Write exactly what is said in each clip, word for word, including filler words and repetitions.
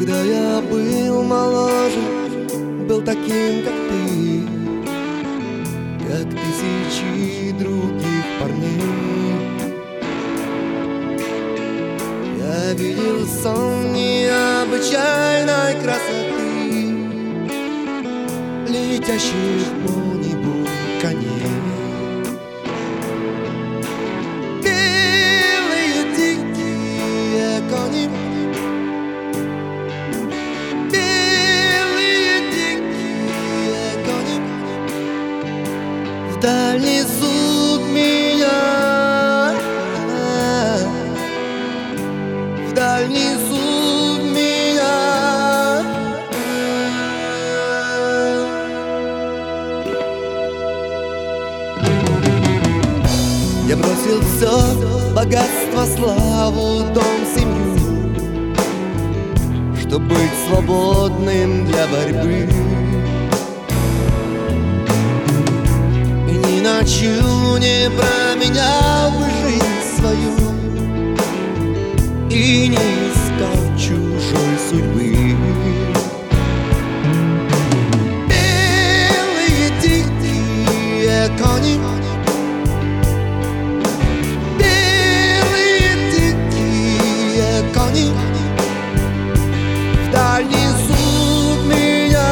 Когда я был моложе, был таким, как ты, как тысячи других парней. Я видел сон необычайной красоты, летящих по небу коней. Белые дикие кони, вдаль несут меня, вдаль несут меня. Я бросил все, богатство, славу, дом, семью, чтоб быть свободным для борьбы. Ночью не променял бы жизнь свою и не искал чужой судьбы. Белые дикие кони, белые дикие кони, вдаль несут меня.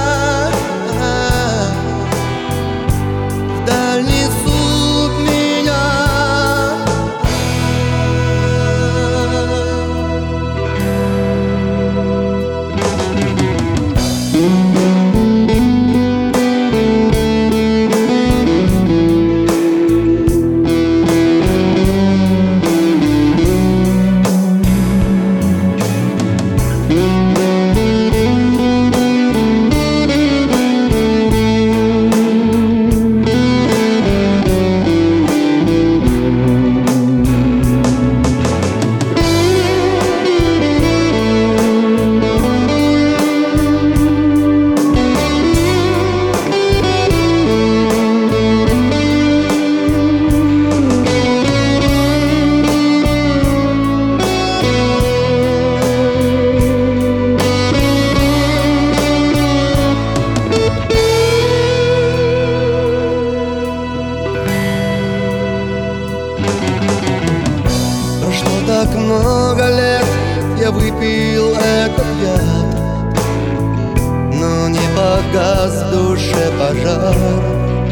Так много лет я выпил этот яд, но не погас в душе пожар.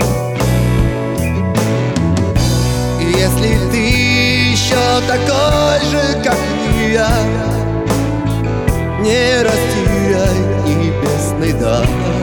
И если ты еще такой же, как и я, не растеряй небесный дар.